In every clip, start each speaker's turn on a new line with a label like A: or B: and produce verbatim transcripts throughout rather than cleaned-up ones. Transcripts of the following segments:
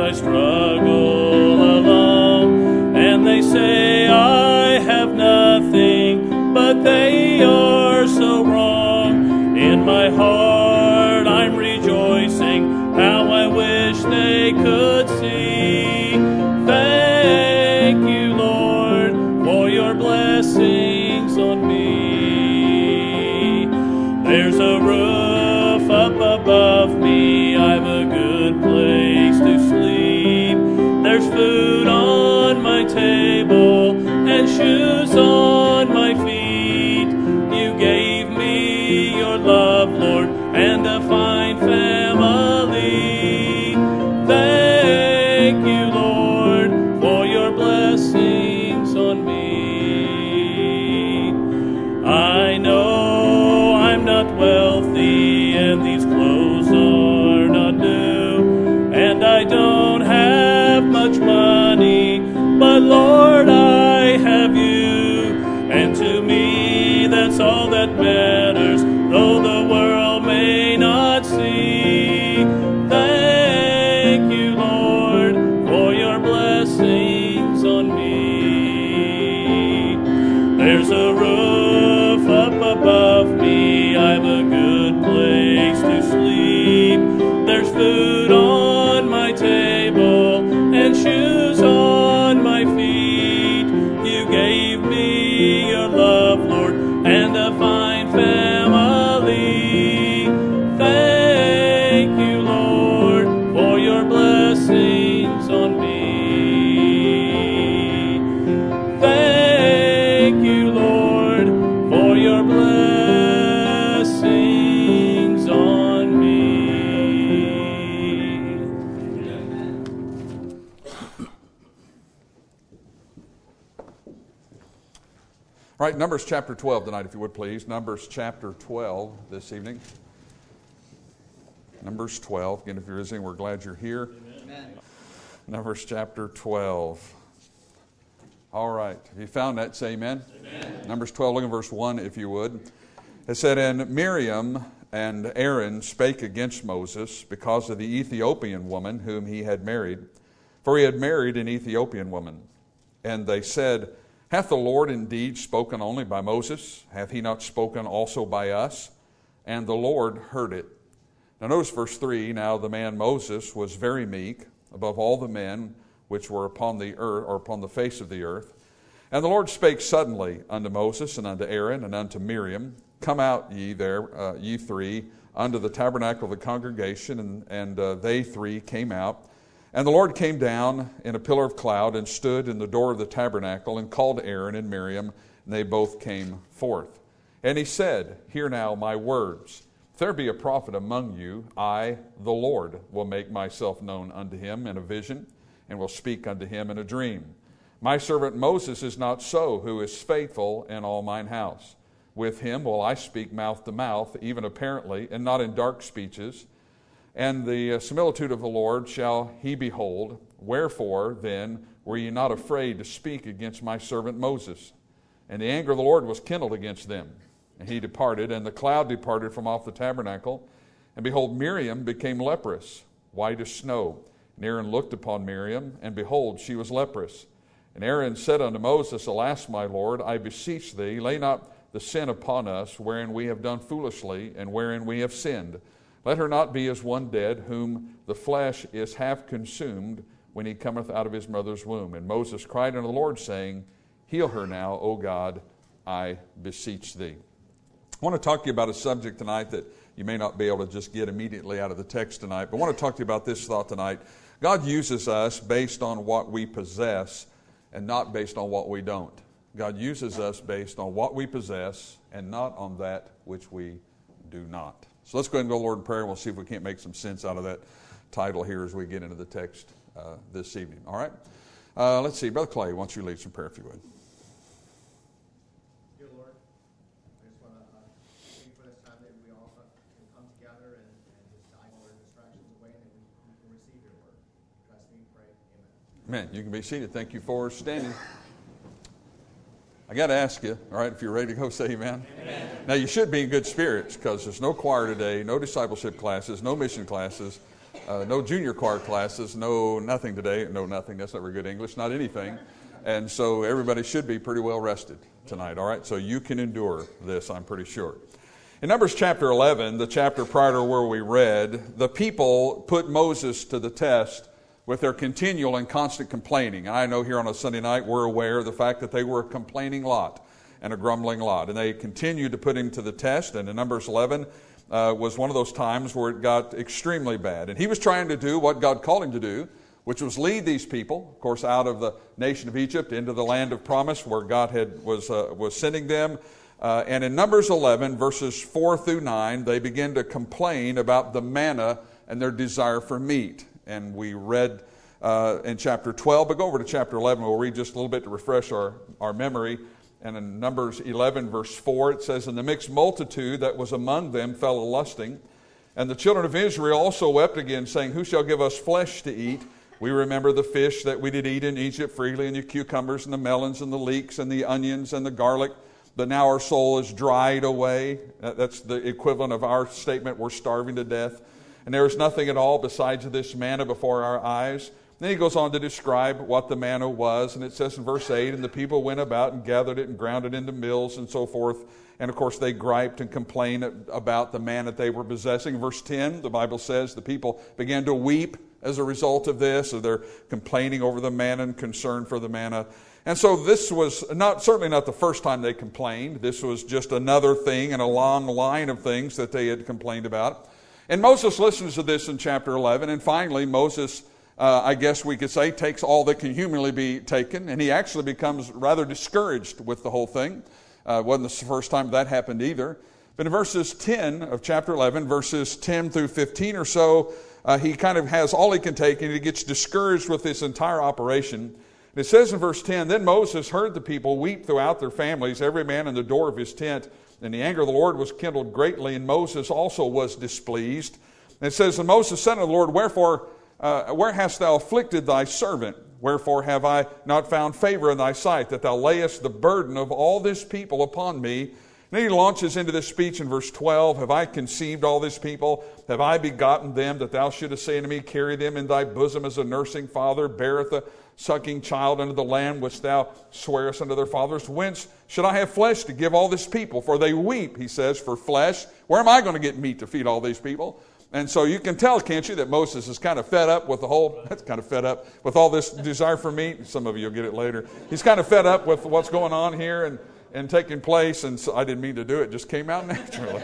A: I struggle alone, and they say I have nothing, but they are so wrong. In my heart I'm rejoicing, how I wish they could see. Thank you, Lord, for your blessings on me. There's a roof up above me, I've a good place to sleep. There's food on my table and shoes on my feet. You gave me your love, Lord, and a fine family. Thank you, Lord, for your blessings on me. I know I'm not wealthy, and these clothes are not new, and I don't have much money, but Lord, I have you, and to me that's all that matters, though the world may not see. Thank you, Lord, for your blessings on me. There's a roof up above me, I've a good place to sleep. There's food on my table and shoes on my feet. You gave me your love, Lord, and a fine family. Thank you, Lord, for your blessings on me. Thank you, Lord, for your blessings on me.
B: All right, Numbers chapter twelve tonight, if you would please. Numbers chapter twelve this evening. Numbers twelve. Again, if you're visiting, we're glad you're here.
C: Amen.
B: Numbers chapter twelve. All right. Have you found that? Say amen.
C: Amen.
B: Numbers twelve, look at verse one, if you would. It said, And Miriam and Aaron spake against Moses because of the Ethiopian woman whom he had married, for he had married an Ethiopian woman. And they said, Hath the Lord indeed spoken only by Moses? Hath he not spoken also by us? And the Lord heard it. Now notice verse three, Now the man Moses was very meek above all the men which were upon the earth, or upon the face of the earth. And the Lord spake suddenly unto Moses and unto Aaron and unto Miriam, Come out ye there, uh, ye three, unto the tabernacle of the congregation. And, and uh, they three came out. And the Lord came down in a pillar of cloud and stood in the door of the tabernacle and called Aaron and Miriam, and they both came forth. And he said, Hear now my words. If there be a prophet among you, I, the Lord, will make myself known unto him in a vision, and will speak unto him in a dream. My servant Moses is not so, who is faithful in all mine house. With him will I speak mouth to mouth, even apparently, and not in dark speeches. And the similitude of the Lord shall he behold. Wherefore, then, were ye not afraid to speak against my servant Moses? And the anger of the Lord was kindled against them. And he departed, and the cloud departed from off the tabernacle. And behold, Miriam became leprous, white as snow. And Aaron looked upon Miriam, and behold, she was leprous. And Aaron said unto Moses, Alas, my Lord, I beseech thee, lay not the sin upon us, wherein we have done foolishly, and wherein we have sinned. Let her not be as one dead, whom the flesh is half consumed when he cometh out of his mother's womb. And Moses cried unto the Lord, saying, Heal her now, O God, I beseech thee. I want to talk to you about a subject tonight that you may not be able to just get immediately out of the text tonight, but I want to talk to you about this thought tonight. God uses us based on what we possess and not based on what we don't. God uses us based on what we possess and not on that which we do not. So let's go ahead and go to the Lord in prayer, and we'll see if we can't make some sense out of that title here as we get into the text uh, this evening. All right? Uh, let's see. Brother Clay, why don't you lead some prayer if you would.
D: Dear Lord, I just want to uh, thank you for this time that we all can come together and, and just dive all our distractions away, and that we, we can receive your word. Trust me, pray. Amen.
B: Amen. You can be seated. Thank you for standing. I got to ask you, all right, if you're ready to go, say amen.
C: Amen.
B: Now, you should be in good spirits because there's no choir today, no discipleship classes, no mission classes. Uh, no junior choir classes, no nothing today. No nothing, that's not very good English, not anything. And so everybody should be pretty well rested tonight, all right? So you can endure this, I'm pretty sure. In Numbers chapter eleven, the chapter prior to where we read, the people put Moses to the test with their continual and constant complaining. And I know here on a Sunday night we're aware of the fact that they were a complaining lot and a grumbling lot. And they continued to put him to the test. And in Numbers eleven uh, was one of those times where it got extremely bad. And he was trying to do what God called him to do, which was lead these people, of course, out of the nation of Egypt into the land of promise where God had was uh, was sending them. Uh, and in Numbers eleven, verses four through nine, they begin to complain about the manna and their desire for meat. And we read uh, in chapter twelve, but go over to chapter eleven. We'll read just a little bit to refresh our, our memory. And in Numbers eleven, verse four, it says, "And the mixed multitude that was among them fell a-lusting. And the children of Israel also wept again, saying, Who shall give us flesh to eat? We remember the fish that we did eat in Egypt freely, and the cucumbers and the melons and the leeks and the onions and the garlic. But now our soul is dried away." That's the equivalent of our statement, we're starving to death. "And there is nothing at all besides this manna before our eyes." Then he goes on to describe what the manna was. And it says in verse eight, "And the people went about and gathered it and ground it into mills," and so forth. And of course they griped and complained about the manna that they were possessing. Verse ten, the Bible says the people began to weep as a result of this. So they're complaining over the manna and concern for the manna. And so this was not certainly not the first time they complained. This was just another thing in a long line of things that they had complained about. And Moses listens to this in chapter eleven. And finally, Moses, uh, I guess we could say, takes all that can humanly be taken. And he actually becomes rather discouraged with the whole thing. Uh, it wasn't the first time that happened either. But in verses ten of chapter eleven, verses ten through fifteen or so, uh, he kind of has all he can take, and he gets discouraged with this entire operation. And it says in verse ten, "Then Moses heard the people weep throughout their families, every man in the door of his tent. And the anger of the Lord was kindled greatly, and Moses also was displeased." And it says, "And Moses said unto the Lord, Wherefore, uh, where hast thou afflicted thy servant? Wherefore have I not found favor in thy sight, that thou layest the burden of all this people upon me?" And then he launches into this speech in verse twelve, "Have I conceived all this people? Have I begotten them, that thou shouldest say unto me, Carry them in thy bosom as a nursing father beareth a sucking child unto the land which thou swearest unto their fathers? Whence should I have flesh to give all this people? For they weep," he says, "for flesh. Where am I going to get meat to feed all these people?" And so you can tell, can't you, that Moses is kind of fed up with the whole, that's kind of fed up with all this desire for meat. Some of you will get it later. He's kind of fed up with what's going on here and, and taking place. And so I didn't mean to do it. It just came out naturally.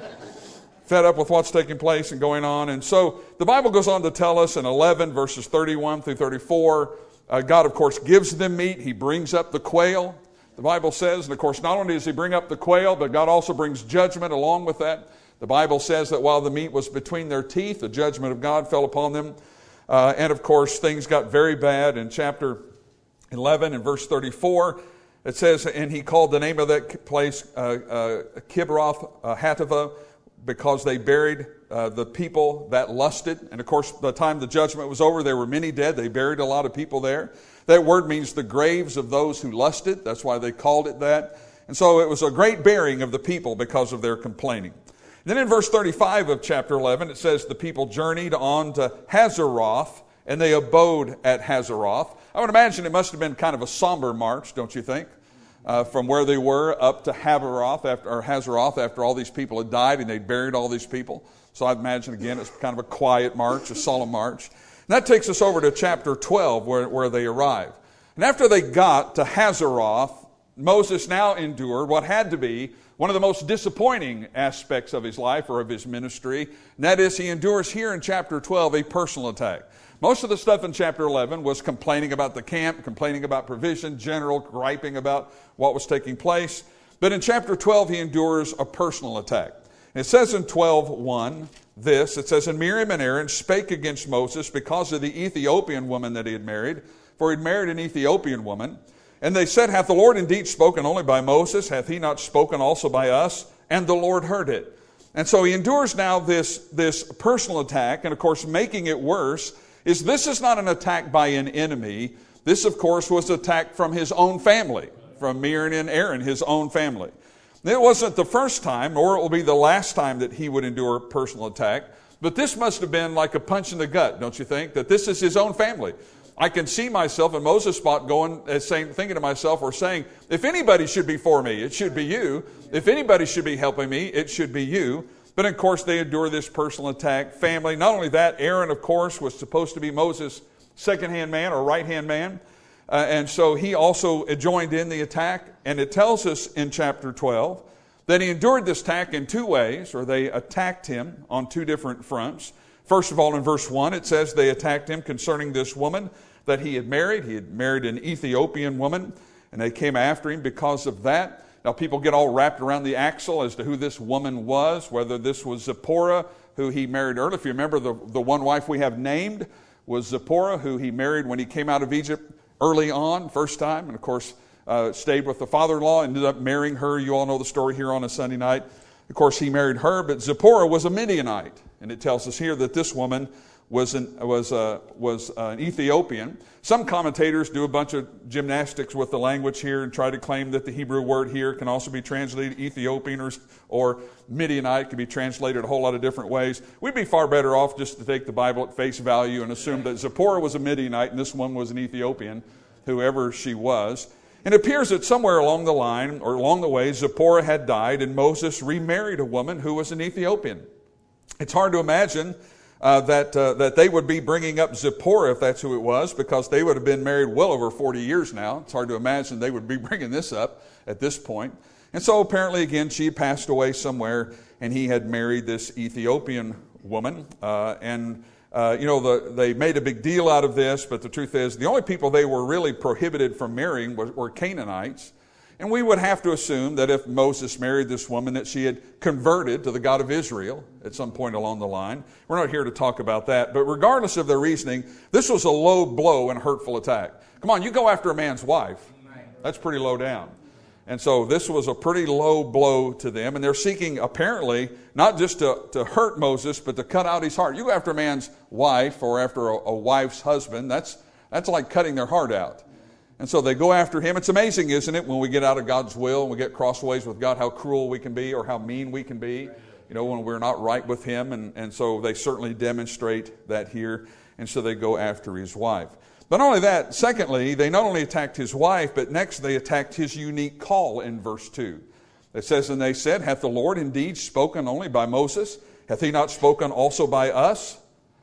B: Fed up with what's taking place and going on. And so the Bible goes on to tell us in eleven, verses thirty-one through thirty-four, uh, God, of course, gives them meat. He brings up the quail, the Bible says. And, of course, not only does he bring up the quail, but God also brings judgment along with that. The Bible says that while the meat was between their teeth, the judgment of God fell upon them. Uh, and, of course, things got very bad. In chapter eleven and verse thirty-four, it says, "And he called the name of that place uh, uh, Kibroth uh, Hattaavah, because they buried uh, the people that lusted." And, of course, by the time the judgment was over, there were many dead. They buried a lot of people there. That word means the graves of those who lusted. That's why they called it that. And so it was a great burying of the people because of their complaining. Then in verse thirty-five of chapter eleven, it says the people journeyed on to Hazeroth, and they abode at Hazeroth. I would imagine it must have been kind of a somber march, don't you think? Uh, from where they were up to Hazeroth after, or Hazeroth after all these people had died and they'd buried all these people. So I imagine, again, it's kind of a quiet march, a solemn march. And that takes us over to chapter twelve where, where they arrive. And after they got to Hazeroth, Moses now endured what had to be one of the most disappointing aspects of his life or of his ministry. And that is, he endures here in chapter twelve a personal attack. Most of the stuff in chapter eleven was complaining about the camp, complaining about provision, general griping about what was taking place. But in chapter twelve, he endures a personal attack. And it says in twelve one this, it says, "And Miriam and Aaron spake against Moses because of the Ethiopian woman that he had married, for he had married an Ethiopian woman. And they said, Hath the Lord indeed spoken only by Moses? Hath he not spoken also by us? And the Lord heard it." And so he endures now this, this personal attack. And of course, making it worse is this is not an attack by an enemy. This, of course, was an attack from his own family, from Miriam and Aaron, his own family. It wasn't the first time, nor it will be the last time that he would endure a personal attack. But this must have been like a punch in the gut, don't you think? That this is his own family. I can see myself in Moses' spot going, uh, saying, thinking to myself or saying, if anybody should be for me, it should be you. If anybody should be helping me, it should be you. But of course, they endure this personal attack. Family. Not only that, Aaron, of course, was supposed to be Moses' second-hand man or right-hand man. Uh, and so he also joined in the attack. And it tells us in chapter twelve that he endured this attack in two ways, or they attacked him on two different fronts. First of all, in verse one, it says they attacked him concerning this woman that he had married. He had married an Ethiopian woman, and they came after him because of that. Now, people get all wrapped around the axle as to who this woman was, whether this was Zipporah, who he married earlier. If you remember, the, the one wife we have named was Zipporah, who he married when he came out of Egypt early on, first time, and of course, uh, stayed with the father-in-law, ended up marrying her. You all know the story here on a Sunday night. Of course, he married her, but Zipporah was a Midianite, and it tells us here that this woman was an, was, uh, was an Ethiopian. Some commentators do a bunch of gymnastics with the language here and try to claim that the Hebrew word here can also be translated Ethiopian or, or Midianite, can be translated a whole lot of different ways. We'd be far better off just to take the Bible at face value and assume that Zipporah was a Midianite and this one was an Ethiopian, whoever she was. And it appears that somewhere along the line or along the way, Zipporah had died and Moses remarried a woman who was an Ethiopian. It's hard to imagine Uh, that uh, that they would be bringing up Zipporah, if that's who it was, because they would have been married well over forty years now. It's hard to imagine they would be bringing this up at this point. And so apparently, again, she had passed away somewhere, and he had married this Ethiopian woman. Uh, and, uh, you know, the, they made a big deal out of this, but the truth is, the only people they were really prohibited from marrying were, were Canaanites. And we would have to assume that if Moses married this woman, that she had converted to the God of Israel at some point along the line. We're not here to talk about that. But regardless of their reasoning, this was a low blow and hurtful attack. Come on, you go after a man's wife. That's pretty low down. And so this was a pretty low blow to them. And they're seeking, apparently, not just to, to hurt Moses, but to cut out his heart. You go after a man's wife or after a, a wife's husband, that's, that's like cutting their heart out. And so they go after him. It's amazing, isn't it, when we get out of God's will and we get crossways with God, how cruel we can be or how mean we can be, you know, when we're not right with him. And, and so they certainly demonstrate that here. And so they go after his wife. But not only that, secondly, they not only attacked his wife, but next they attacked his unique call in verse two. It says, and they said, hath the Lord indeed spoken only by Moses? Hath he not spoken also by us?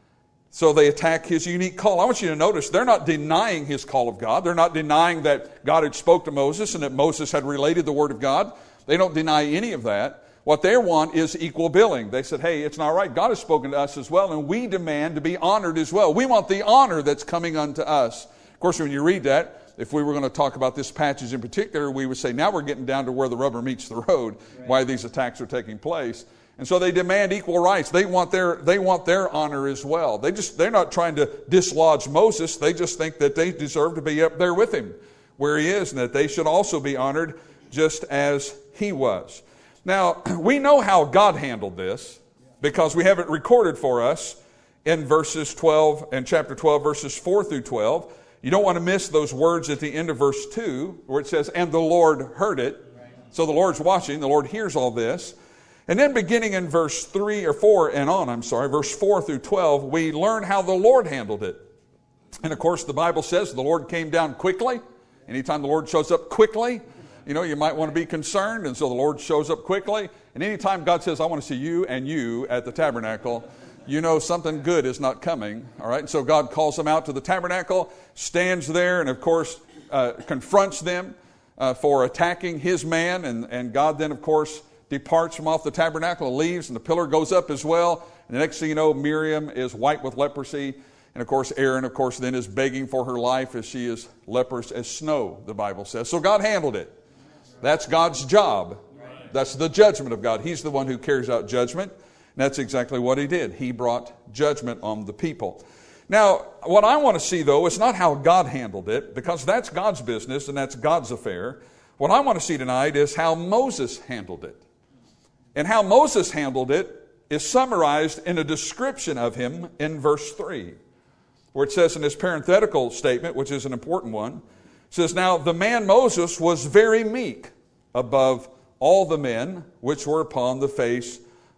B: So they attack his unique call. I want you to notice they're not denying his call of God. They're not denying that God had spoke to Moses and that Moses had related the word of God. They don't deny any of that. What they want is equal billing. They said, hey, it's not right. God has spoken to us as well, and we demand to be honored as well. We want the honor that's coming unto us. Of course, when you read that, if we were going to talk about this passage in particular, we would say, now we're getting down to where the rubber meets the road, why these attacks are taking place. And so they demand equal rights. They want their they want their honor as well. They just they're not trying to dislodge Moses. They just think that they deserve to be up there with him where he is, and that they should also be honored just as he was. Now, we know how God handled this because we have it recorded for us in verses twelve and chapter twelve, verses four through twelve. You don't want to miss those words at the end of verse two where it says, and the Lord heard it. So the Lord's watching. The Lord hears all this. And then beginning in verse three or four and on, I'm sorry, verse four through twelve, we learn how the Lord handled it. And of course, the Bible says the Lord came down quickly. Anytime the Lord shows up quickly, you know, you might want to be concerned. And so the Lord shows up quickly. And anytime God says, I want to see you and you at the tabernacle, you know something good is not coming. All right. And so God calls them out to the tabernacle, stands there, and of course, uh, confronts them uh, for attacking his man. And, and God then, of course, departs from off the tabernacle, leaves, and the pillar goes up as well. And the next thing you know, Miriam is white with leprosy. And of course, Aaron, of course, then is begging for her life as she is leprous as snow, the Bible says. So God handled it. That's God's job. That's the judgment of God. He's the one who carries out judgment. And that's exactly what he did. He brought judgment on the people. Now, what I want to see, though, is not how God handled it, because that's God's business and that's God's affair. What I want to see tonight is how Moses handled it. And how Moses handled it is summarized in a description of him in verse three, where it says in this parenthetical statement, which is an important one, it says, now the man Moses was very meek above all the men which were upon the face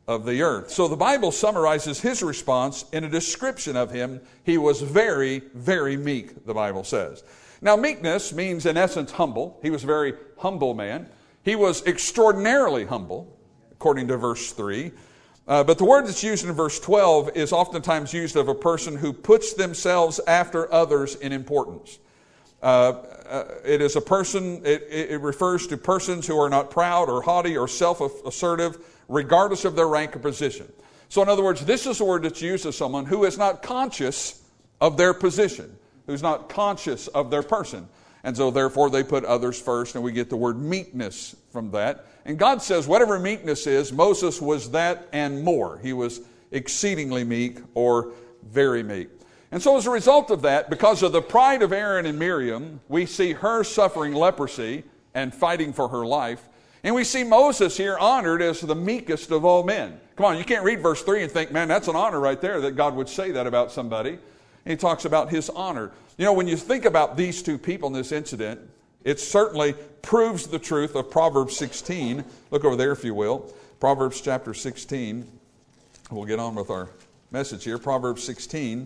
B: of the earth. So the Bible summarizes his response in a description of him. He was very, very meek, the Bible says. Now, meekness means, in essence, humble. He was a very humble man. He was extraordinarily humble, according to verse three. Uh, but the word that's used in verse twelve is oftentimes used of a person who puts themselves after others in importance. Uh, uh, it is a person, it, it refers to persons who are not proud or haughty or self-assertive, regardless of their rank or position. So in other words, this is a word that's used of someone who is not conscious of their position, who's not conscious of their person. And so therefore they put others first, and we get the word meekness from that. And God says whatever meekness is, Moses was that and more. He was exceedingly meek or very meek. And so as a result of that, because of the pride of Aaron and Miriam, we see her suffering leprosy and fighting for her life. And we see Moses here honored as the meekest of all men. Come on, you can't read verse three and think, man, that's an honor right there that God would say that about somebody. And he talks about his honor. You know, when you think about these two people in this incident, it certainly proves the truth of Proverbs sixteen. Look over there if you will. Proverbs chapter sixteen. We'll get on with our message here. Proverbs sixteen.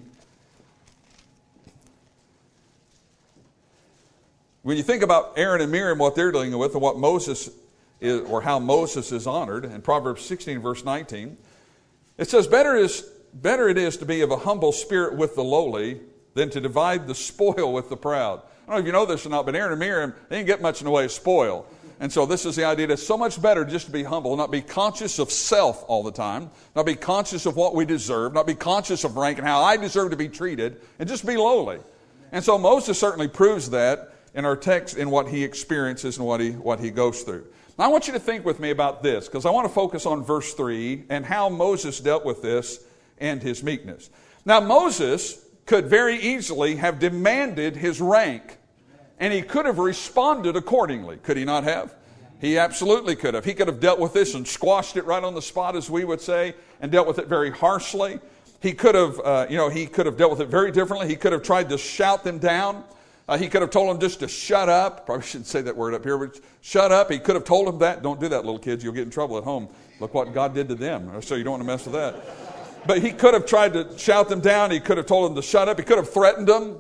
B: When you think about Aaron and Miriam, what they're dealing with, and what Moses is, or how Moses is honored, in Proverbs sixteen, verse nineteen, it says, better is better it is to be of a humble spirit with the lowly than to divide the spoil with the proud. I don't know if you know this or not, but Aaron and Miriam, they didn't get much in the way of spoil. And so this is the idea that it's so much better just to be humble, not be conscious of self all the time, not be conscious of what we deserve, not be conscious of rank and how I deserve to be treated, and just be lowly. And so Moses certainly proves that in our text, in what he experiences and what he, what he goes through. Now I want you to think with me about this, because I want to focus on verse three and how Moses dealt with this and his meekness. Now Moses could very easily have demanded his rank, and he could have responded accordingly. Could he not have? He absolutely could have. He could have dealt with this and squashed it right on the spot, as we would say, and dealt with it very harshly. He could have, uh, you know, he could have dealt with it very differently. He could have tried to shout them down. Uh, he could have told them just to shut up. Probably shouldn't say that word up here, but shut up. He could have told them that. Don't do that, little kids. You'll get in trouble at home. Look what God did to them. So you don't want to mess with that. But he could have tried to shout them down. He could have told them to shut up. He could have threatened them.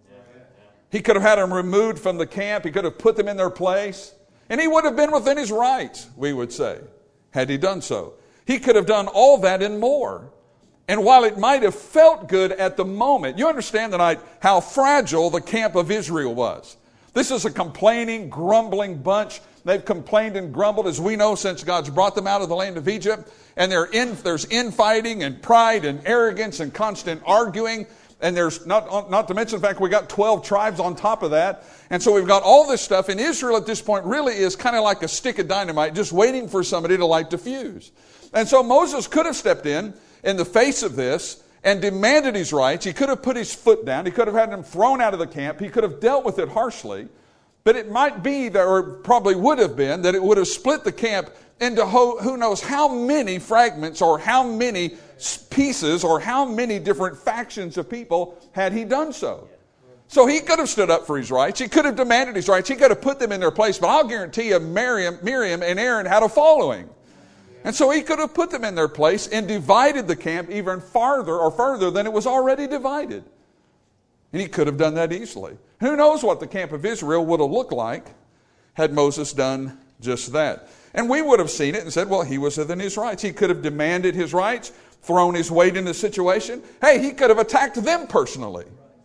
B: He could have had them removed from the camp. He could have put them in their place. And he would have been within his rights, we would say, had he done so. He could have done all that and more. And while it might have felt good at the moment, you understand tonight how fragile the camp of Israel was. This is a complaining, grumbling bunch. They've complained and grumbled, as we know, since God's brought them out of the land of Egypt. And they're in, there's infighting and pride and arrogance and constant arguing. And there's not, not to mention the fact we got twelve tribes on top of that. And so we've got all this stuff. And Israel at this point really is kind of like a stick of dynamite, just waiting for somebody to light the fuse. And so Moses could have stepped in in the face of this and demanded his rights. He could have put his foot down. He could have had them thrown out of the camp. He could have dealt with it harshly. But it might be, that, or probably would have been, that it would have split the camp into who knows how many fragments or how many pieces or how many different factions of people had he done so. So he could have stood up for his rights. He could have demanded his rights. He could have put them in their place. But I'll guarantee you Miriam, Miriam and Aaron had a following. And so he could have put them in their place and divided the camp even farther or further than it was already divided. And he could have done that easily. Who knows what the camp of Israel would have looked like had Moses done just that. And we would have seen it and said, well, he was within his rights. He could have demanded his rights, thrown his weight in the situation. Hey, he could have attacked them personally.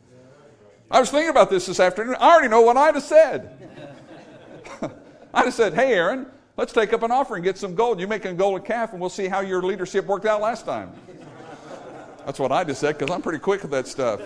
B: I was thinking about this this afternoon. I already know what I'd have said. I'd have said, hey, Aaron, let's take up an offering, get some gold. You make a golden calf, and we'll see how your leadership worked out last time. That's what I just said, because I'm pretty quick with that stuff.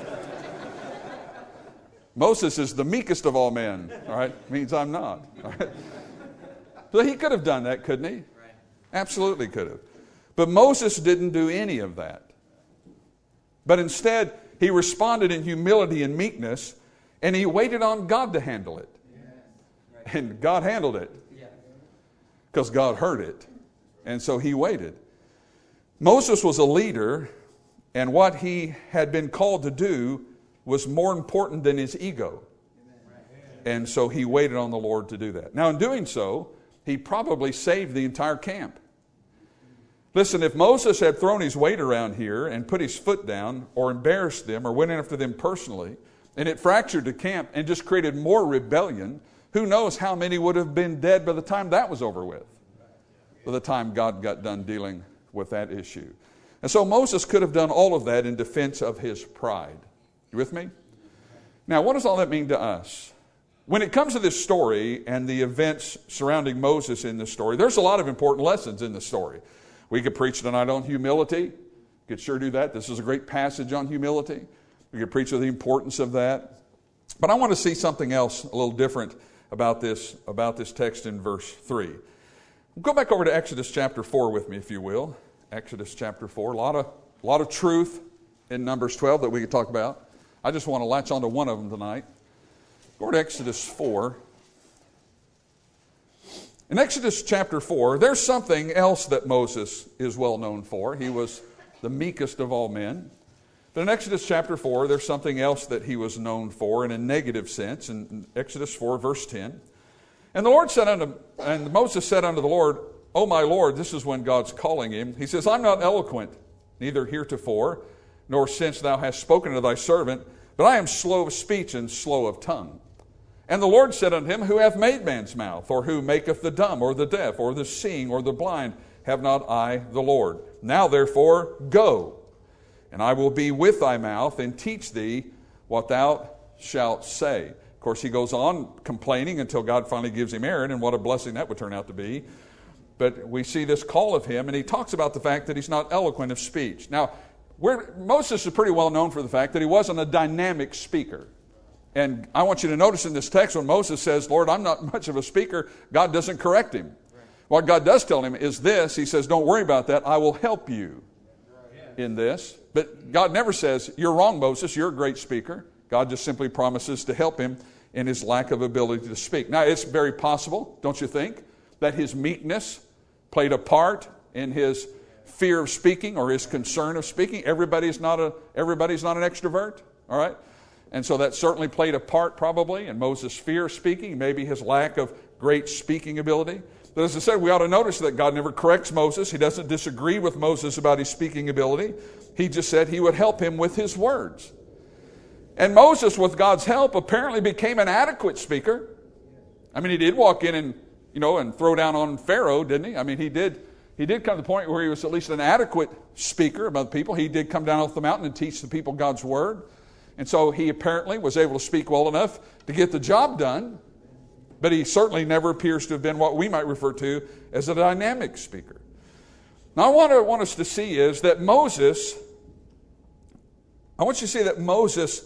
B: Moses is the meekest of all men. All right, means I'm not. All right? So he could have done that, couldn't he? Absolutely could have. But Moses didn't do any of that. But instead, he responded in humility and meekness, and he waited on God to handle it. And God handled it. Because God heard it. And so he waited. Moses was a leader, and what he had been called to do was more important than his ego. And so he waited on the Lord to do that. Now in doing so, he probably saved the entire camp. Listen, if Moses had thrown his weight around here and put his foot down or embarrassed them or went after them personally, and it fractured the camp and just created more rebellion, who knows how many would have been dead by the time that was over with, by the time God got done dealing with that issue. And so Moses could have done all of that in defense of his pride. You with me? Now, what does all that mean to us? When it comes to this story and the events surrounding Moses in this story, there's a lot of important lessons in the story. We could preach tonight on humility. Could sure do that. This is a great passage on humility. We could preach of the importance of that. But I want to see something else a little different about this, about this text in verse three. Go back over to Exodus chapter four with me, if you will. Exodus chapter four. A lot of, a lot of truth in Numbers twelve that we could talk about. I just want to latch on to one of them tonight. Go over to Exodus four. In Exodus chapter four, there's something else that Moses is well known for. He was the meekest of all men. But in Exodus chapter four, there's something else that he was known for in a negative sense. In Exodus four, verse ten. And the Lord said unto, and Moses said unto the Lord, O my Lord, this is when God's calling him. He says, I'm not eloquent, neither heretofore, nor since thou hast spoken to thy servant, but I am slow of speech and slow of tongue. And the Lord said unto him, Who hath made man's mouth? Or who maketh the dumb, or the deaf, or the seeing, or the blind? Have not I the Lord? Now therefore go, and I will be with thy mouth, and teach thee what thou shalt say. Of course, he goes on complaining until God finally gives him Aaron, and what a blessing that would turn out to be. But we see this call of him, and he talks about the fact that he's not eloquent of speech. Now, we're, Moses is pretty well known for the fact that he wasn't a dynamic speaker. And I want you to notice in this text when Moses says, Lord, I'm not much of a speaker, God doesn't correct him. Right. What God does tell him is this. He says, don't worry about that. I will help you in this. But God never says, you're wrong, Moses. You're a great speaker. God just simply promises to help him in his lack of ability to speak. Now, it's very possible, don't you think, that his meekness played a part in his fear of speaking or his concern of speaking. Everybody's not a, everybody's not an extrovert, all right? And so that certainly played a part probably in Moses' fear of speaking, maybe his lack of great speaking ability. But as I said, we ought to notice that God never corrects Moses. He doesn't disagree with Moses about his speaking ability. He just said he would help him with his words. And Moses, with God's help, apparently became an adequate speaker. I mean, he did walk in and, you know, and throw down on Pharaoh, didn't he? I mean, he did, he did come to the point where he was at least an adequate speaker about the people. He did come down off the mountain and teach the people God's word. And so he apparently was able to speak well enough to get the job done, but he certainly never appears to have been what we might refer to as a dynamic speaker. Now, I want, to, want us to see is that Moses, I want you to see that Moses,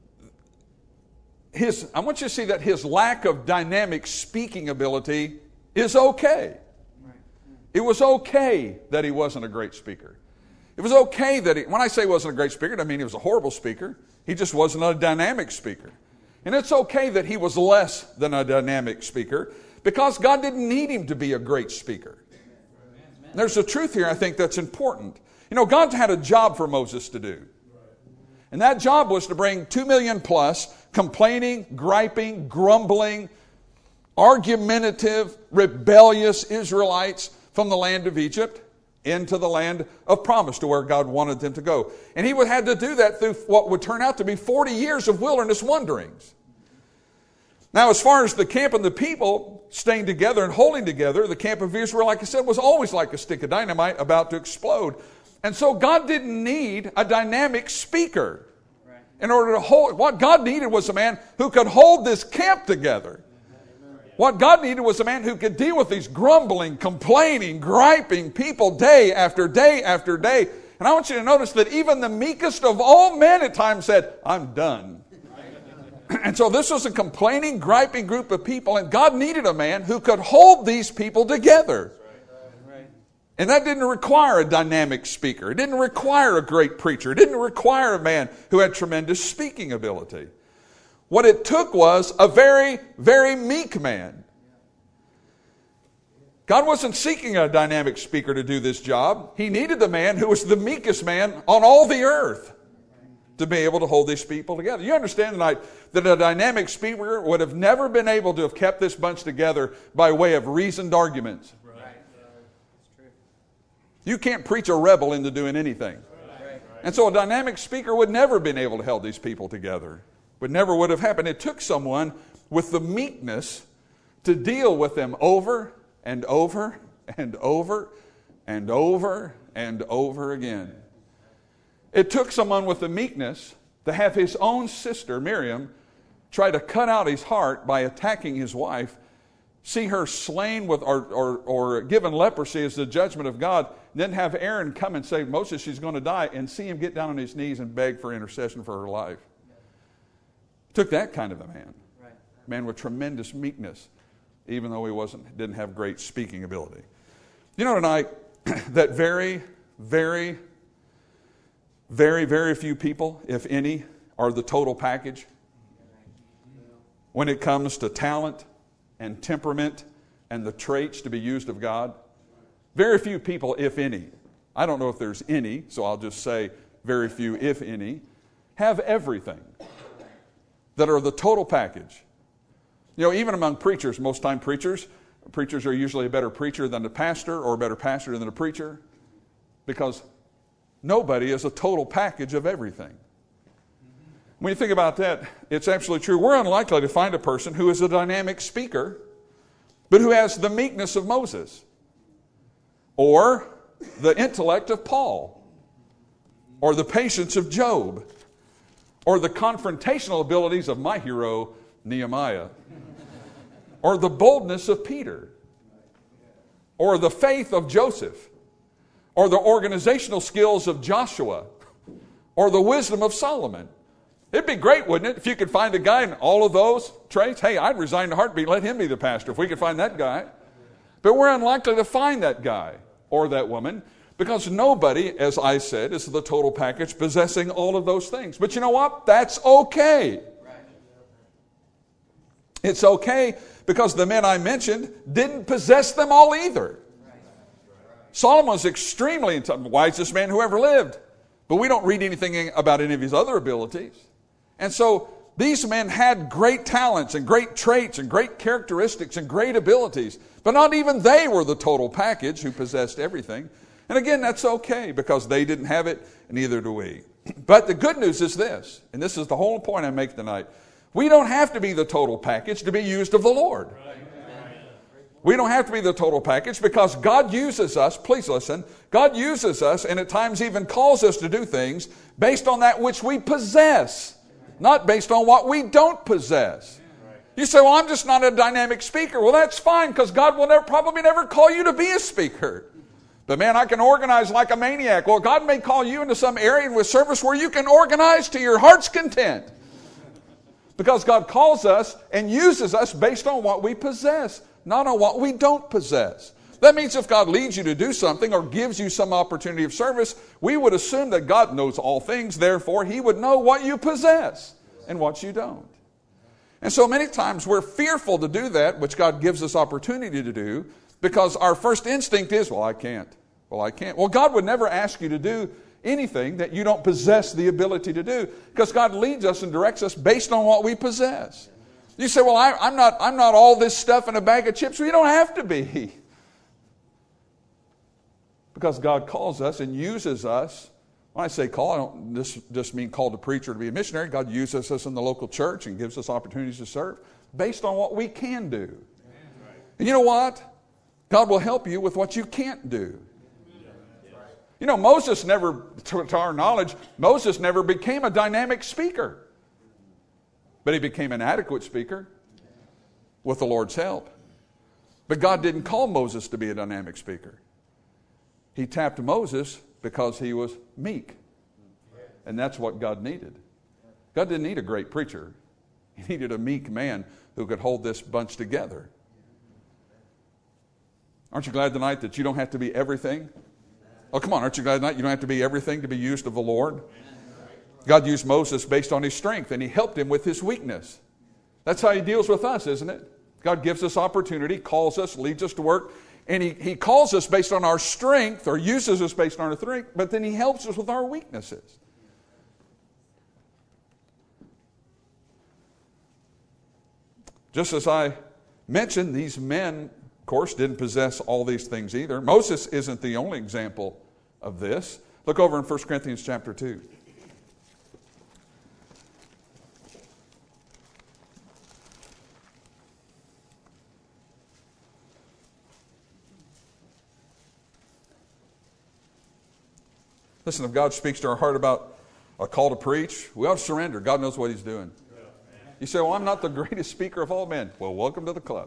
B: his, I want you to see that his lack of dynamic speaking ability is okay. It was okay that he wasn't a great speaker. It was okay that he, when I say he wasn't a great speaker, I mean he was a horrible speaker. He just wasn't a dynamic speaker. And it's okay that he was less than a dynamic speaker because God didn't need him to be a great speaker. There's a truth here I think that's important. You know, God had a job for Moses to do. And that job was to bring two million plus complaining, griping, grumbling, argumentative, rebellious Israelites from the land of Egypt into the land of promise to where God wanted them to go. And he would have to do that through what would turn out to be forty years of wilderness wanderings. Now, as far as the camp and the people staying together and holding together, the camp of Israel, like I said, was always like a stick of dynamite about to explode. And so God didn't need a dynamic speaker in order to hold. What God needed was a man who could hold this camp together. What God needed was a man who could deal with these grumbling, complaining, griping people day after day after day. And I want you to notice that even the meekest of all men at times said, I'm done. And so this was a complaining, griping group of people, and God needed a man who could hold these people together. And that didn't require a dynamic speaker. It didn't require a great preacher. It didn't require a man who had tremendous speaking ability. What it took was a very, very meek man. God wasn't seeking a dynamic speaker to do this job. He needed the man who was the meekest man on all the earth to be able to hold these people together. You understand tonight that a dynamic speaker would have never been able to have kept this bunch together by way of reasoned arguments. You can't preach a rebel into doing anything. And so a dynamic speaker would never have been able to hold these people together. Would never would have happened. It took someone with the meekness to deal with them over and over and over and over and over again. It took someone with the meekness to have his own sister, Miriam, try to cut out his heart by attacking his wife, see her slain with or, or, or given leprosy as the judgment of God, then have Aaron come and say, Moses, she's going to die, and see him get down on his knees and beg for intercession for her life. It took that kind of a man. A man with tremendous meekness, even though he wasn't didn't have great speaking ability. You know tonight that very, very, very, very few people, if any, are the total package when it comes to talent and temperament and the traits to be used of God. Very few people, if any, I don't know if there's any, so I'll just say very few, if any, have everything that are the total package. You know, even among preachers, most time preachers, preachers are usually a better preacher than a pastor or a better pastor than a preacher because nobody is a total package of everything. When you think about that, it's absolutely true. We're unlikely to find a person who is a dynamic speaker, but who has the meekness of Moses, or the intellect of Paul, or the patience of Job, or the confrontational abilities of my hero, Nehemiah, or the boldness of Peter, or the faith of Joseph, or the organizational skills of Joshua, or the wisdom of Solomon. It'd be great, wouldn't it, if you could find a guy in all of those traits? Hey, I'd resign in a heartbeat, let him be the pastor if we could find that guy. But we're unlikely to find that guy or that woman because nobody, as I said, is the total package possessing all of those things. But you know what? That's okay. It's okay because the men I mentioned didn't possess them all either. Solomon was extremely the wisest man who ever lived. But we don't read anything about any of his other abilities. And so these men had great talents and great traits and great characteristics and great abilities. But not even they were the total package who possessed everything. And again, that's okay because they didn't have it, and neither do we. But the good news is this, and this is the whole point I make tonight. We don't have to be the total package to be used of the Lord. We don't have to be the total package because God uses us, please listen, God uses us and at times even calls us to do things based on that which we possess, not based on what we don't possess. You say, well, I'm just not a dynamic speaker. Well, that's fine because God will never, probably never call you to be a speaker. But man, I can organize like a maniac. Well, God may call you into some area with service where you can organize to your heart's content. Because God calls us and uses us based on what we possess, not on what we don't possess. That means if God leads you to do something or gives you some opportunity of service, we would assume that God knows all things, therefore He would know what you possess and what you don't. And so many times we're fearful to do that, which God gives us opportunity to do, because our first instinct is, well, I can't. Well, I can't. Well, God would never ask you to do anything that you don't possess the ability to do, because God leads us and directs us based on what we possess. You say, well, I, I'm not, I'm not all this stuff in a bag of chips. Well, you don't have to be. Because God calls us and uses us. When I say call, I don't just, just mean call to preacher to be a missionary. God uses us in the local church and gives us opportunities to serve based on what we can do. And you know what? God will help you with what you can't do. You know, Moses never, to, to our knowledge, Moses never became a dynamic speaker. But he became an adequate speaker with the Lord's help. But God didn't call Moses to be a dynamic speaker. He tapped Moses because he was meek. And that's what God needed. God didn't need a great preacher. He needed a meek man who could hold this bunch together. Aren't you glad tonight that you don't have to be everything? Oh, come on, aren't you glad tonight you don't have to be everything to be used of the Lord? God used Moses based on his strength, and he helped him with his weakness. That's how he deals with us, isn't it? God gives us opportunity, calls us, leads us to work, and he, he calls us based on our strength, or uses us based on our strength, but then he helps us with our weaknesses. Just as I mentioned, these men of course, didn't possess all these things either. Moses isn't the only example of this. Look over in First Corinthians chapter two. Listen, if God speaks to our heart about a call to preach, we ought to surrender. God knows what He's doing. You say, well, I'm not the greatest speaker of all men. Well, welcome to the club.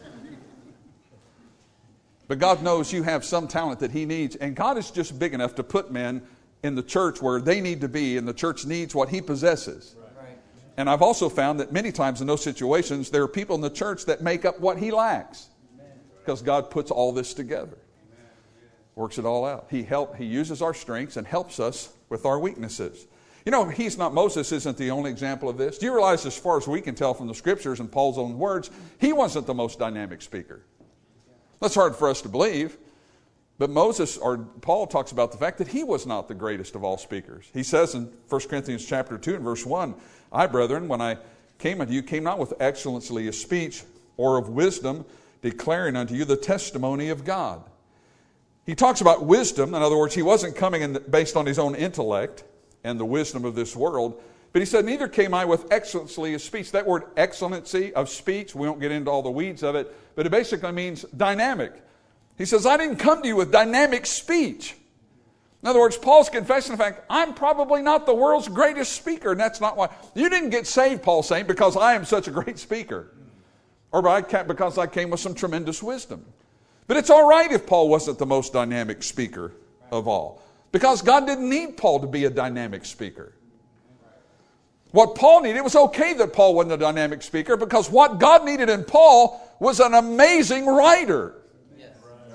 B: But God knows you have some talent that He needs, and God is just big enough to put men in the church where they need to be, and the church needs what He possesses. Right. And I've also found that many times in those situations, there are people in the church that make up what He lacks. Because God puts all this together. Works it all out. He help, He uses our strengths and helps us with our weaknesses. You know, he's not, Moses isn't the only example of this. Do you realize, as far as we can tell from the Scriptures and Paul's own words, he wasn't the most dynamic speaker? That's hard for us to believe. But Moses, or Paul, talks about the fact that he was not the greatest of all speakers. He says in First Corinthians chapter two and verse one, I, brethren, when I came unto you, came not with excellency of speech or of wisdom, declaring unto you the testimony of God. He talks about wisdom. In other words, he wasn't coming in based on his own intellect and the wisdom of this world. But he said, neither came I with excellency of speech. That word excellency of speech, we won't get into all the weeds of it, but it basically means dynamic. He says, I didn't come to you with dynamic speech. In other words, Paul's confessing the fact, I'm probably not the world's greatest speaker, and that's not why. You didn't get saved, Paul's saying, because I am such a great speaker, or because I came with some tremendous wisdom. But it's all right if Paul wasn't the most dynamic speaker of all, because God didn't need Paul to be a dynamic speaker. What Paul needed, it was okay that Paul wasn't a dynamic speaker, because what God needed in Paul was an amazing writer. Yes.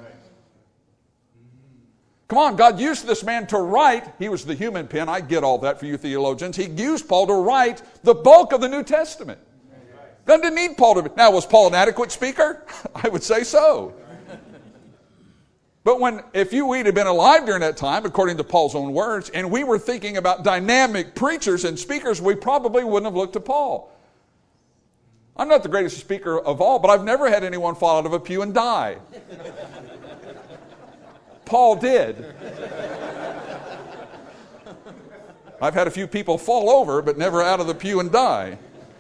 B: Come on, God used this man to write. He was the human pen. I get all that for you theologians. He used Paul to write the bulk of the New Testament. God didn't need Paul to be. Now, was Paul an adequate speaker? I would say so. But when, if you we'd have been alive during that time, according to Paul's own words, and we were thinking about dynamic preachers and speakers, we probably wouldn't have looked to Paul. I'm not the greatest speaker of all, but I've never had anyone fall out of a pew and die. Paul did. I've had a few people fall over, but never out of the pew and die.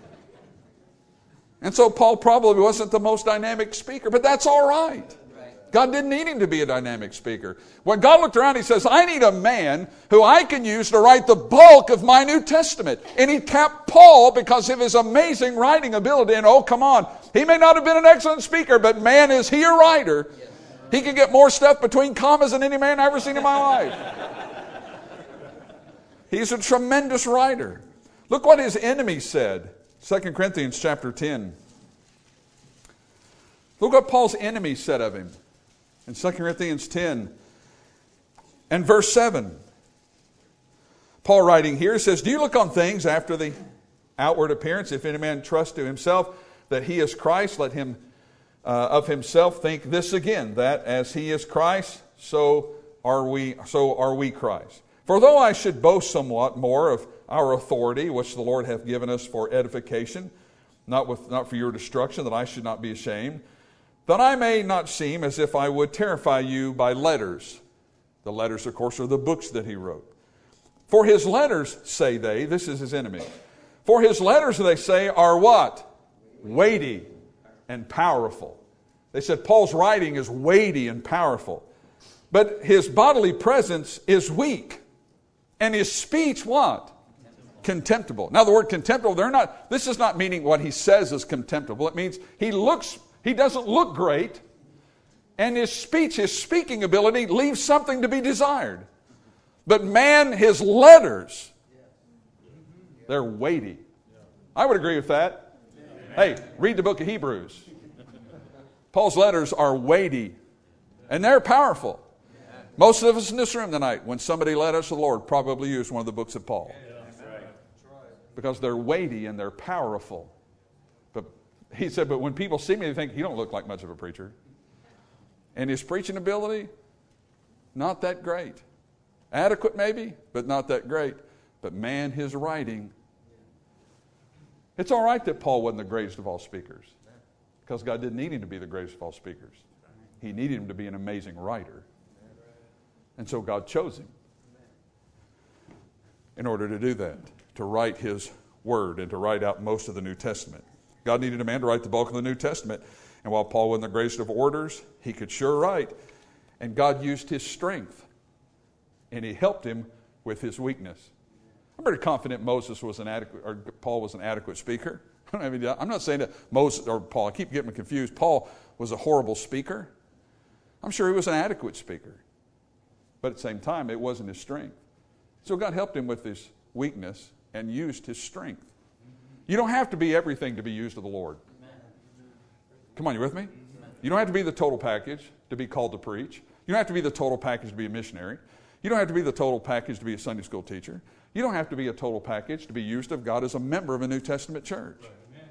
B: And so Paul probably wasn't the most dynamic speaker, but that's all right. God didn't need him to be a dynamic speaker. When God looked around, He says, I need a man who I can use to write the bulk of my New Testament. And He tapped Paul because of his amazing writing ability. And oh, come on, he may not have been an excellent speaker, but man, is he a writer. He can get more stuff between commas than any man I've ever seen in my life. He's a tremendous writer. Look what his enemies said. Second Corinthians chapter ten. Look what Paul's enemies said of him. In Second Corinthians ten and verse seven, Paul writing here says, do you look on things after the outward appearance? If any man trust to himself that he is Christ, let him uh, of himself think this again, that as he is Christ, so are we, so are we Christ. For though I should boast somewhat more of our authority, which the Lord hath given us for edification, not with not for your destruction, that I should not be ashamed, that I may not seem as if I would terrify you by letters. The letters, of course, are the books that he wrote. For his letters, say they, this is his enemy. For his letters, they say, are what? Weighty and powerful. They said Paul's writing is weighty and powerful. But his bodily presence is weak. And his speech, what? Contemptible. Now, the word contemptible, they're not, this is not meaning what he says is contemptible. It means he looks He doesn't look great, and his speech, his speaking ability leaves something to be desired. But man, his letters, they're weighty. I would agree with that. Hey, read the book of Hebrews. Paul's letters are weighty, and they're powerful. Most of us in this room tonight, when somebody led us to the Lord, probably used one of the books of Paul. Because they're weighty and they're powerful. He said, but when people see me, they think, he don't look like much of a preacher. And his preaching ability, not that great. Adequate maybe, but not that great. But man, his writing. It's all right that Paul wasn't the greatest of all speakers. Because God didn't need him to be the greatest of all speakers. He needed him to be an amazing writer. And so God chose him in order to do that, to write his word and to write out most of the New Testament. God needed a man to write the bulk of the New Testament. And while Paul wasn't the greatest of orators, he could sure write. And God used his strength. And he helped him with his weakness. I'm pretty confident Moses was an adequate, or Paul was an adequate speaker. I mean, I'm not saying that Moses or Paul, I keep getting confused. Paul was a horrible speaker. I'm sure he was an adequate speaker. But at the same time, it wasn't his strength. So God helped him with his weakness and used his strength. You don't have to be everything to be used of the Lord. Come on, you with me? You don't have to be the total package to be called to preach. You don't have to be the total package to be a missionary. You don't have to be the total package to be a Sunday school teacher. You don't have to be a total package to be used of God as a member of a New Testament church.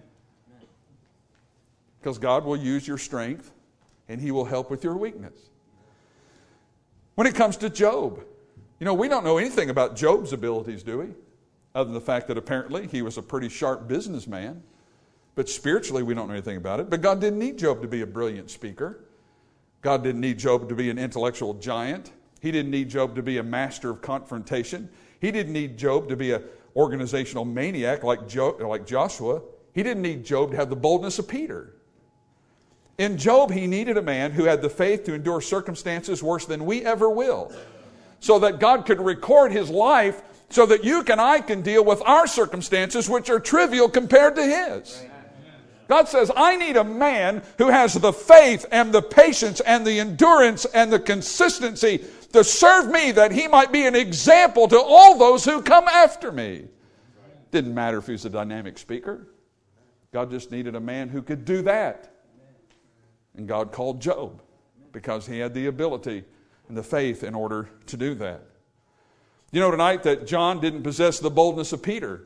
B: Because God will use your strength and he will help with your weakness. When it comes to Job, you know, we don't know anything about Job's abilities, do we? Other than the fact that apparently he was a pretty sharp businessman. But spiritually, we don't know anything about it. But God didn't need Job to be a brilliant speaker. God didn't need Job to be an intellectual giant. He didn't need Job to be a master of confrontation. He didn't need Job to be an organizational maniac like, jo- like Joshua. He didn't need Job to have the boldness of Peter. In Job, he needed a man who had the faith to endure circumstances worse than we ever will, so that God could record his life so that you and I can deal with our circumstances, which are trivial compared to his. God says, I need a man who has the faith and the patience and the endurance and the consistency to serve me, that he might be an example to all those who come after me. Didn't matter if he was a dynamic speaker. God just needed a man who could do that. And God called Job because he had the ability and the faith in order to do that. You know tonight that John didn't possess the boldness of Peter.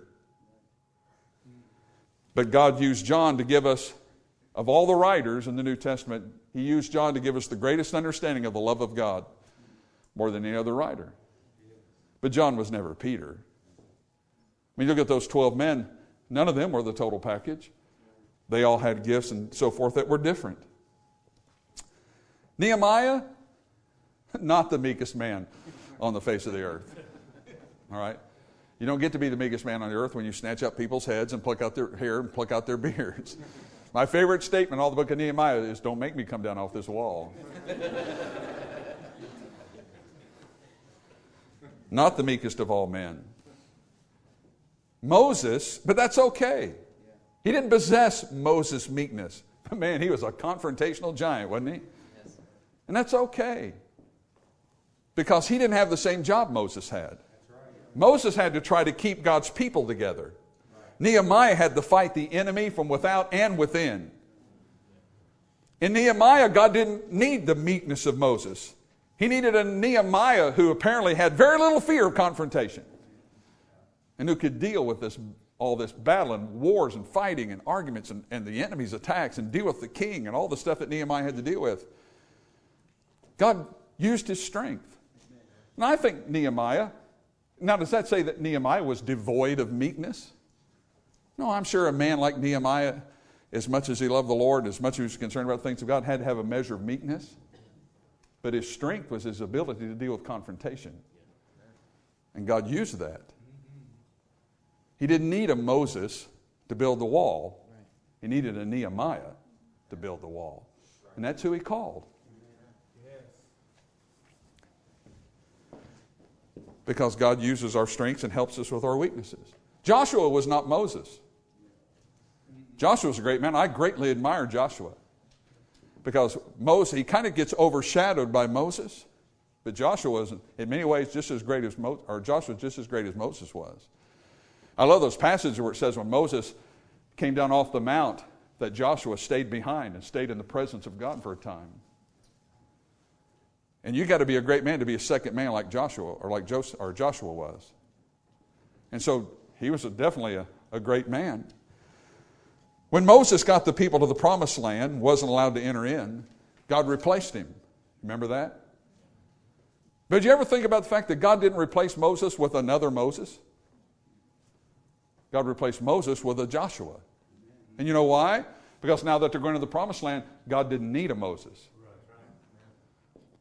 B: But God used John to give us, of all the writers in the New Testament, he used John to give us the greatest understanding of the love of God, more than any other writer. But John was never Peter. I mean, look at those twelve men. None of them were the total package. They all had gifts and so forth that were different. Nehemiah, not the meekest man on the face of the earth. All right? You don't get to be the meekest man on the earth when you snatch up people's heads and pluck out their hair and pluck out their beards. My favorite statement in all the book of Nehemiah is, don't make me come down off this wall. Not the meekest of all men. Moses, but that's okay. He didn't possess Moses' meekness. But man, he was a confrontational giant, wasn't he? Yes. And that's okay. Because he didn't have the same job Moses had. Moses had to try to keep God's people together. Right. Nehemiah had to fight the enemy from without and within. In Nehemiah, God didn't need the meekness of Moses. He needed a Nehemiah who apparently had very little fear of confrontation and who could deal with this, all this battle and wars and fighting and arguments and, and the enemy's attacks and deal with the king and all the stuff that Nehemiah had to deal with. God used his strength. And I think Nehemiah, now does that say that Nehemiah was devoid of meekness? No, I'm sure a man like Nehemiah, as much as he loved the Lord, as much as he was concerned about things of God, had to have a measure of meekness. But his strength was his ability to deal with confrontation. And God used that. He didn't need a Moses to build the wall. He needed a Nehemiah to build the wall. And that's who he called. Because God uses our strengths and helps us with our weaknesses. Joshua was not Moses. Joshua was a great man. I greatly admire Joshua. Because Moses, he kind of gets overshadowed by Moses. But Joshua was, in many ways, just as great as Mo, or Joshua was just as great as Moses was. I love those passages where it says when Moses came down off the mount, that Joshua stayed behind and stayed in the presence of God for a time. And you got to be a great man to be a second man like Joshua or like Joseph, or Joshua was. And so he was a, definitely a, a great man. When Moses got the people to the promised land, wasn't allowed to enter in, God replaced him. Remember that? But did you ever think about the fact that God didn't replace Moses with another Moses? God replaced Moses with a Joshua. And you know why? Because now that they're going to the promised land, God didn't need a Moses.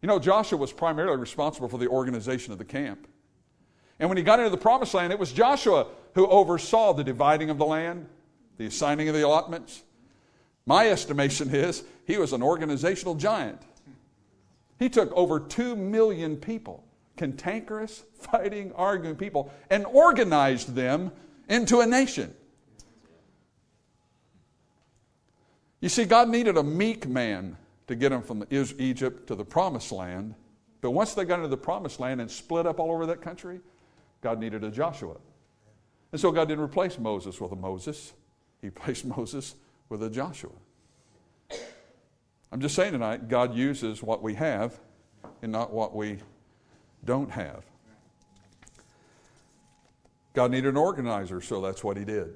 B: You know, Joshua was primarily responsible for the organization of the camp. And when he got into the promised land, it was Joshua who oversaw the dividing of the land, the assigning of the allotments. My estimation is he was an organizational giant. He took over two million people, cantankerous, fighting, arguing people, and organized them into a nation. You see, God needed a meek man to get them from Egypt to the promised land. But once they got into the promised land and split up all over that country, God needed a Joshua. And so God didn't replace Moses with a Moses. He replaced Moses with a Joshua. I'm just saying tonight, God uses what we have and not what we don't have. God needed an organizer, so that's what he did.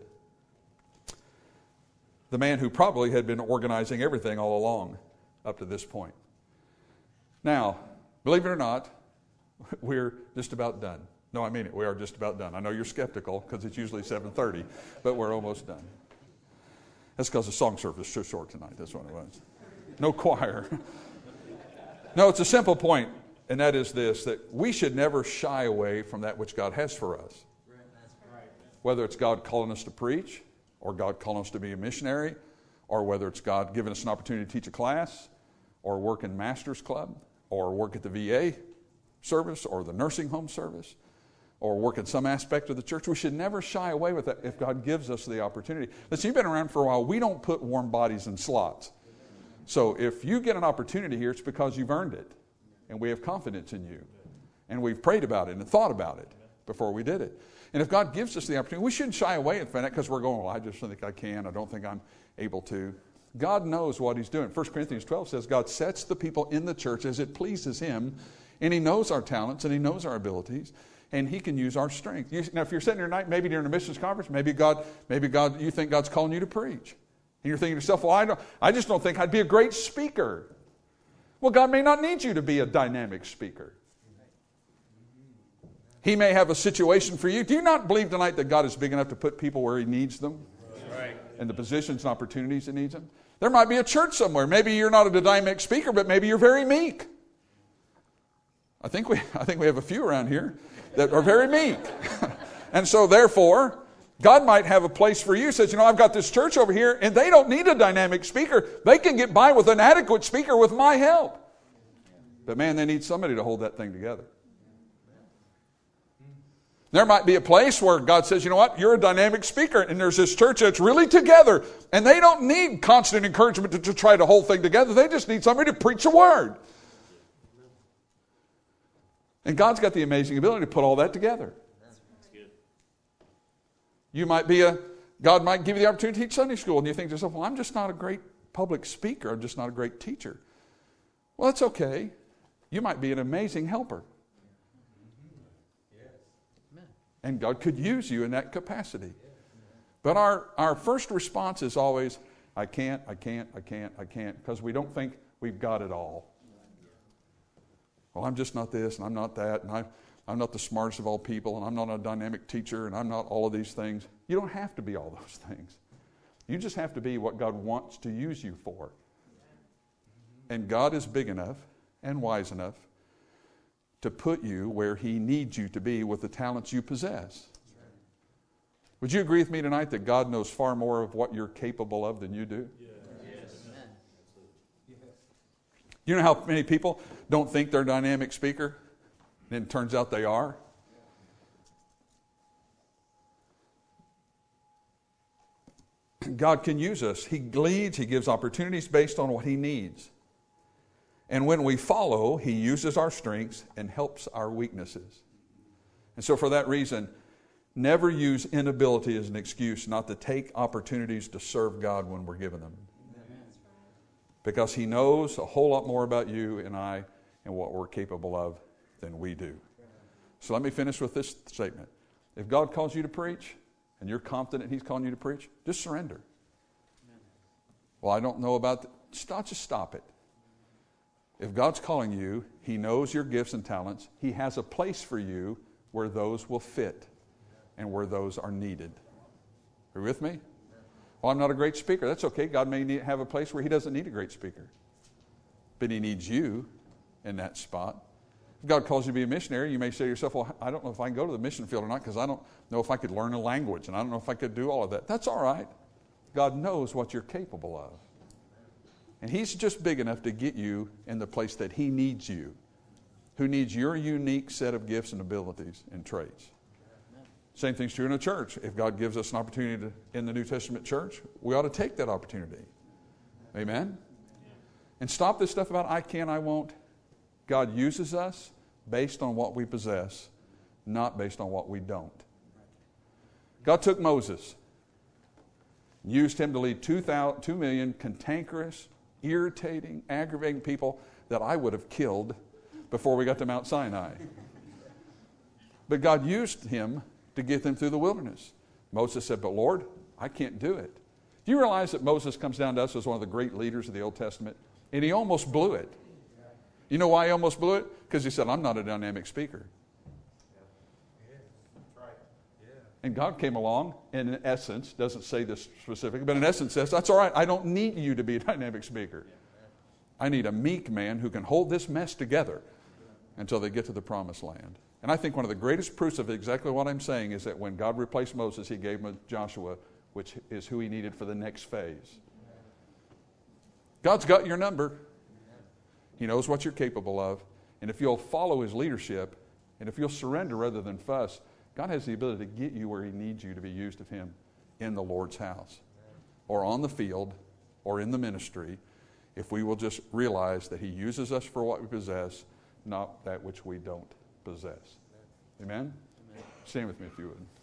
B: The man who probably had been organizing everything all along up to this point. Now, believe it or not, we're just about done. No, I mean it. We are just about done. I know you're skeptical because it's usually seven thirty, but we're almost done. That's because the song service is so short tonight. That's what it was. No choir. No, it's a simple point, and that is this, that we should never shy away from that which God has for us. Whether it's God calling us to preach, or God calling us to be a missionary, or whether it's God giving us an opportunity to teach a class, or work in Master's Club, or work at the V A service, or the nursing home service, or work in some aspect of the church. We should never shy away with that if God gives us the opportunity. Listen, you've been around for a while. We don't put warm bodies in slots. So if you get an opportunity here, it's because you've earned it. And we have confidence in you. And we've prayed about it and thought about it before we did it. And if God gives us the opportunity, we shouldn't shy away from that because we're going, well, I just don't think I can. I don't think I'm able to. God knows what he's doing. First Corinthians twelve says God sets the people in the church as it pleases him. And he knows our talents and he knows our abilities. And he can use our strength. You, now, if you're sitting here tonight, maybe during a missions conference, maybe God, maybe God, you think God's calling you to preach. And you're thinking to yourself, well, I, don't, I just don't think I'd be a great speaker. Well, God may not need you to be a dynamic speaker. He may have a situation for you. Do you not believe tonight that God is big enough to put people where he needs them? Right. And the positions and opportunities he needs them? There might be a church somewhere. Maybe you're not a dynamic speaker, but maybe you're very meek. I think we, I think we have a few around here that are very meek. And so therefore, God might have a place for you. He says, you know, I've got this church over here, and they don't need a dynamic speaker. They can get by with an adequate speaker with my help. But man, they need somebody to hold that thing together. There might be a place where God says, you know what, you're a dynamic speaker, and there's this church that's really together, and they don't need constant encouragement to, to try to hold things together. They just need somebody to preach a word. And God's got the amazing ability to put all that together. You might be a, God might give you the opportunity to teach Sunday school, and you think to yourself, well, I'm just not a great public speaker. I'm just not a great teacher. Well, that's okay. You might be an amazing helper. And God could use you in that capacity. But our, our first response is always, I can't, I can't, I can't, I can't, because we don't think we've got it all. Well, I'm just not this, and I'm not that, and I, I'm not the smartest of all people, and I'm not a dynamic teacher, and I'm not all of these things. You don't have to be all those things. You just have to be what God wants to use you for. And God is big enough and wise enough to put you where he needs you to be with the talents you possess. Would you agree with me tonight that God knows far more of what you're capable of than you do? Yes. Yes. You know how many people don't think they're a dynamic speaker? And it turns out they are. God can use us. He leads, he gives opportunities based on what he needs. And when we follow, he uses our strengths and helps our weaknesses. And so for that reason, never use inability as an excuse not to take opportunities to serve God when we're given them. Because he knows a whole lot more about you and I and what we're capable of than we do. So let me finish with this statement. If God calls you to preach, and you're confident he's calling you to preach, just surrender. Well, I don't know about that. Stop, just stop it. If God's calling you, he knows your gifts and talents. He has a place for you where those will fit and where those are needed. Are you with me? Well, I'm not a great speaker. That's okay. God may need, have a place where he doesn't need a great speaker. But he needs you, in that spot. If God calls you to be a missionary, you may say to yourself, well, I don't know if I can go to the mission field or not because I don't know if I could learn a language and I don't know if I could do all of that. That's all right. God knows what you're capable of. And He's just big enough to get you in the place that He needs you, who needs your unique set of gifts and abilities and traits. Same thing's true in a church. If God gives us an opportunity to, in the New Testament church, we ought to take that opportunity. Amen? And stop this stuff about I can, I won't. God uses us based on what we possess, not based on what we don't. God took Moses, used him to lead two, thousand, two million cantankerous, irritating, aggravating people that I would have killed before we got to Mount Sinai. But God used him to get them through the wilderness. Moses said, but Lord, I can't do it. Do you realize that Moses comes down to us as one of the great leaders of the Old Testament? And he almost blew it. You know why he almost blew it? Because he said, I'm not a dynamic speaker. And God came along, and in essence, doesn't say this specifically, but in essence says, that's all right, I don't need you to be a dynamic speaker. I need a meek man who can hold this mess together until they get to the promised land. And I think one of the greatest proofs of exactly what I'm saying is that when God replaced Moses, He gave him Joshua, which is who he needed for the next phase. God's got your number. He knows what you're capable of. And if you'll follow His leadership, and if you'll surrender rather than fuss, God has the ability to get you where He needs you to be used of Him in the Lord's house, or on the field, or in the ministry, if we will just realize that He uses us for what we possess, not that which we don't possess. Amen? Amen. Stand with me if you would.